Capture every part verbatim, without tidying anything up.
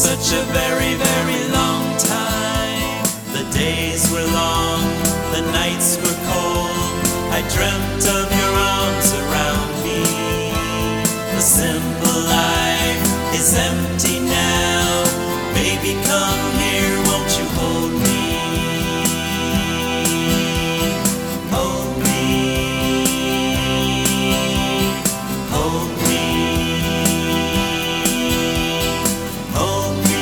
such a very, very long time. The days were long, the nights were cold. I dreamt of your arms around me. The simple life is empty now. Baby, come here, won't you hold me? Hold me. Hold me. Hold me.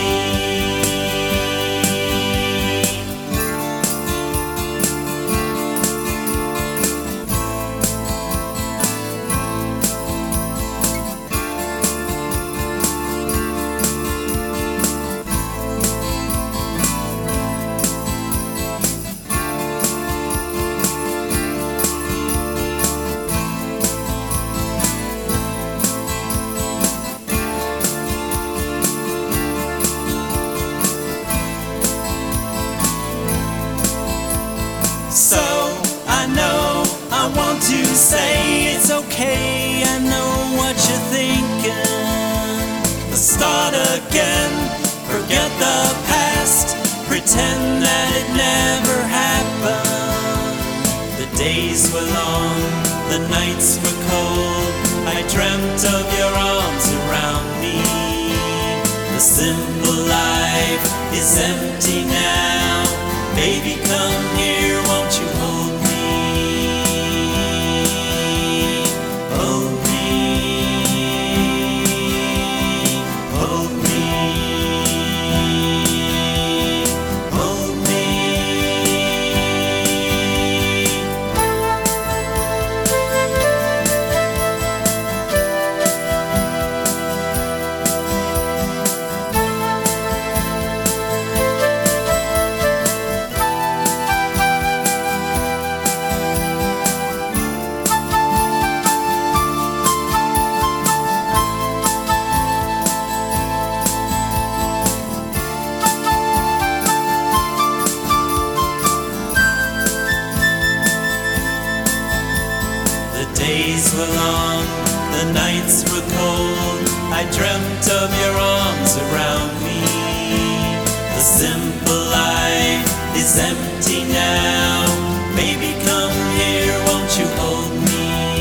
So I know I want to say it's okay. I know what you're thinking. Let's start again. Forget the past. Pretend that it never happened. The days were long, the nights were cold. I dreamt of your arms around me. The simple life is empty now. Baby, come here, won't you hold me? Hold me. Hold me. Hold me. The days were long, the nights were cold. I dreamt of your arms around me. The simple life is empty now. Baby, come here, won't you hold me?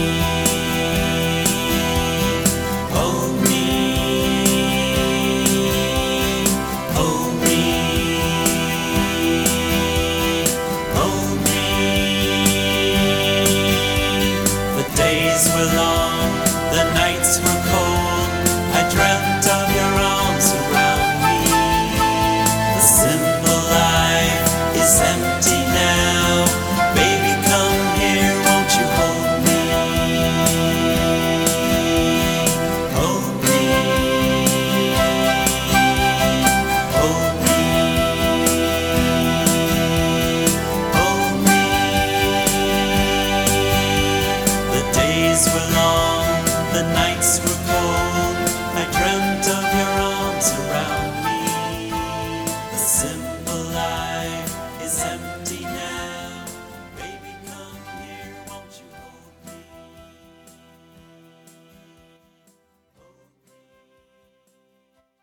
Hold me. Hold me. Hold me. The days were long, the nights were cold. I dreamt of your arms around me. The simple life is empty now. Baby, come here, won't you hold me? Hold me. Hold me. Hold me. The days were long, the nights were cold. I dreamt of your arms around